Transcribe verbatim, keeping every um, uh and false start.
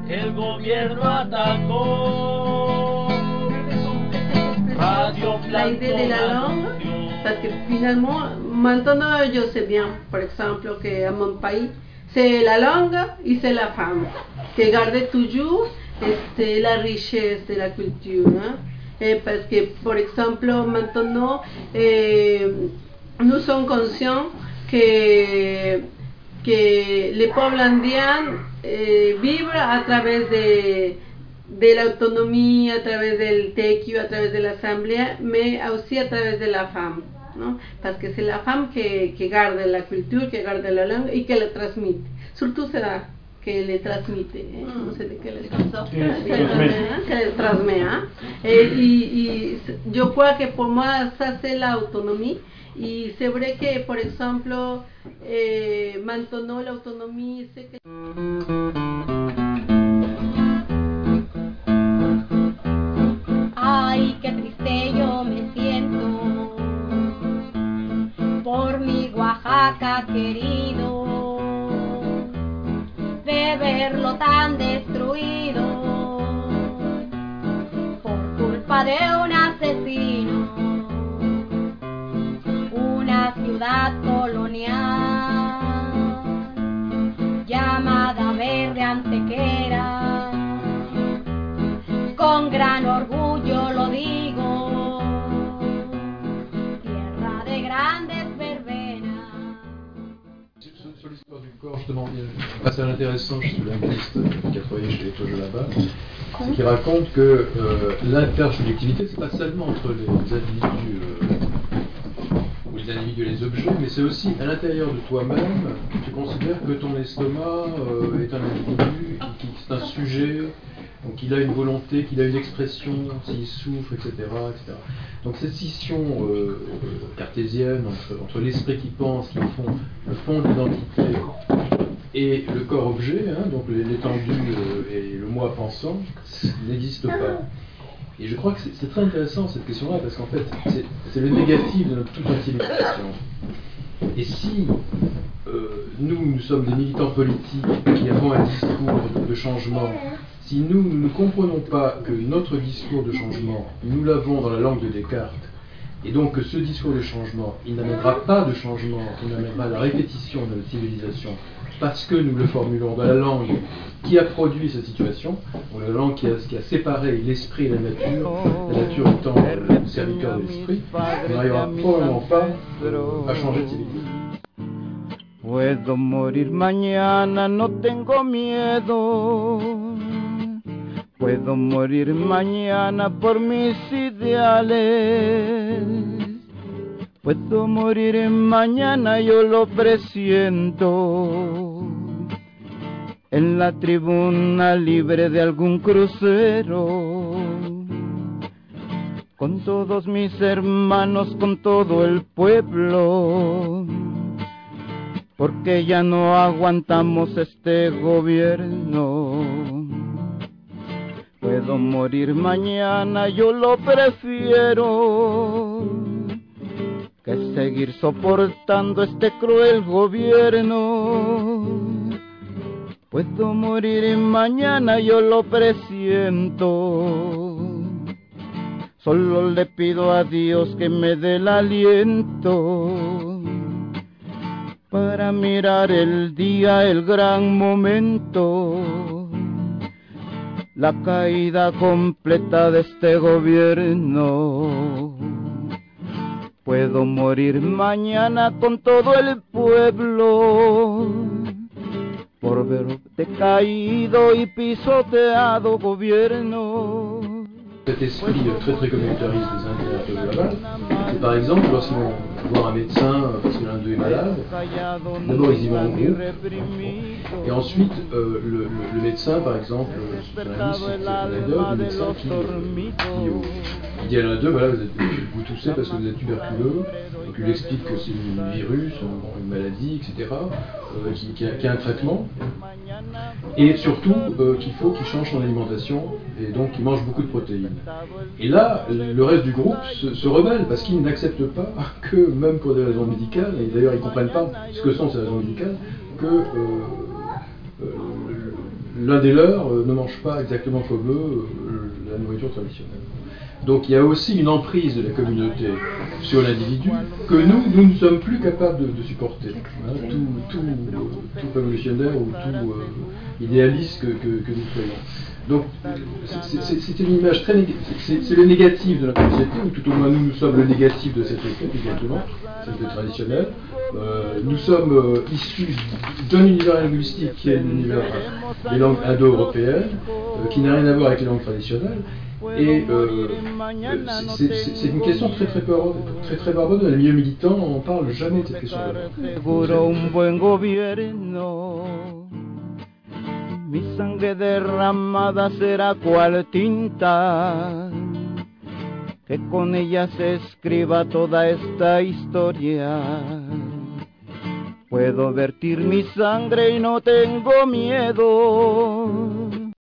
el gobierno atacó. Radio La idée de la langue, parce que finalement, maintenant je sais bien, par exemple, qu'à mon pays, c'est la langue et c'est la femme, qui garde toujours este, la richesse de la culture. Hein? Et parce que, par exemple, maintenant, eh, nous sommes conscients que, que les peuples indiens eh, vivent à travers de de l'autonomie, à travers del tequio, à travers de l'assemblée, mais aussi à travers de la femme, ¿no? Parce que c'est la femme qui, qui garde la culture, qui garde la langue et qui la transmite. Surtout c'est là qu'elle le transmite, ¿eh? No sé de qué le transmet, hein? Et, et, et je crois que pour moi ça c'est l'autonomie. Et c'est vrai que, par exemple, eh, maintenant l'autonomie, c'est que... Ay, qué triste yo me siento por mi Oaxaca querido, de verlo tan destruido por culpa de un asesino, una ciudad colonial llamada Verde Antequera. Con gran orgullo lo digo, tierra de grandes verbenas. Sur, sur l'histoire du corps, justement, il y a un passage intéressant chez le linguiste qui a travaillé chez les Tojo là-bas, qui raconte que euh, l'intersubjectivité, c'est pas seulement entre les individus euh, ou les individus et les objets, mais c'est aussi à l'intérieur de toi-même, tu considères que ton estomac euh, est un individu, qui, c'est un sujet. Donc il a une volonté, qu'il a une expression, s'il souffre, et cetera, et cetera. Donc cette scission euh, cartésienne entre, entre l'esprit qui pense, qui fond, le fond de l'identité, et le corps-objet, hein, donc l'étendu euh, et le moi pensant, n'existe pas. Et je crois que c'est très intéressant cette question-là, parce qu'en fait, c'est le négatif de notre toute intelligence. Et si euh, nous, nous sommes des militants politiques qui avons un discours de, de changement, si nous, nous ne comprenons pas que notre discours de changement, nous l'avons dans la langue de Descartes, et donc que ce discours de changement, il n'amènera pas de changement, il n'amènera à la répétition de la civilisation, parce que nous le formulons dans la langue qui a produit cette situation, ou la langue qui a, qui a séparé l'esprit et la nature, la nature étant le serviteur de l'esprit, on n'arrivera probablement pas à changer de civilisation. Puedo morir mañana, no tengo miedo. Puedo morir mañana por mis ideales. Puedo morir mañana, yo lo presiento. En la tribuna libre de algún crucero. Con todos mis hermanos, con todo el pueblo. Porque ya no aguantamos este gobierno. Puedo morir mañana, yo lo prefiero, que seguir soportando este cruel gobierno. Puedo morir mañana, yo lo presiento. Solo le pido a Dios que me dé el aliento para mirar el día, el gran momento, la caída completa de este gobierno. Puedo morir mañana con todo el pueblo por ver decaído y pisoteado gobierno. Cet esprit très très communautariste des Indiens de Laval, c'est par exemple lorsqu'ils vont voir un médecin parce que l'un d'eux est malade, d'abord ils y vont en groupe, et ensuite euh, le, le, le médecin par exemple, c'est un liste, c'est un le médecin qui, qui, qui dit à l'un d'eux, voilà, vous, êtes, vous toussez parce que vous êtes tuberculeux, donc il lui explique que c'est un virus, une maladie, et cetera, euh, qui, qui, a, qui a un traitement, et surtout euh, qu'il faut qu'il change son alimentation, et donc qu'il mange beaucoup de protéines. Et là, le reste du groupe se, se rebelle parce qu'ils n'acceptent pas que, même pour des raisons médicales, et d'ailleurs ils ne comprennent pas ce que sont ces raisons médicales, que euh, euh, l'un des leurs euh, ne mange pas exactement comme eux euh, la nourriture traditionnelle. Donc il y a aussi une emprise de la communauté sur l'individu que nous, nous ne sommes plus capables de, de supporter. Hein, tout, tout, euh, tout révolutionnaire ou tout euh, idéaliste que, que, que nous soyons. Donc c'est une image très négative, c'est le négatif de notre société, ou tout au moins nous, nous sommes le négatif de cette société, exactement, cette traditionnelle. Euh, nous sommes euh, issus d'un univers linguistique qui est l'univers euh, des langues indo-européennes, euh, qui n'a rien à voir avec les langues traditionnelles. Et euh, c'est une question très très baronne. Très, très baronne. Dans les milieux militants, on ne parle jamais de cette question Mi sangre derramada será cual tinta, que con ella se escriba toda esta historia. Puedo vertir mi sangre y no tengo miedo,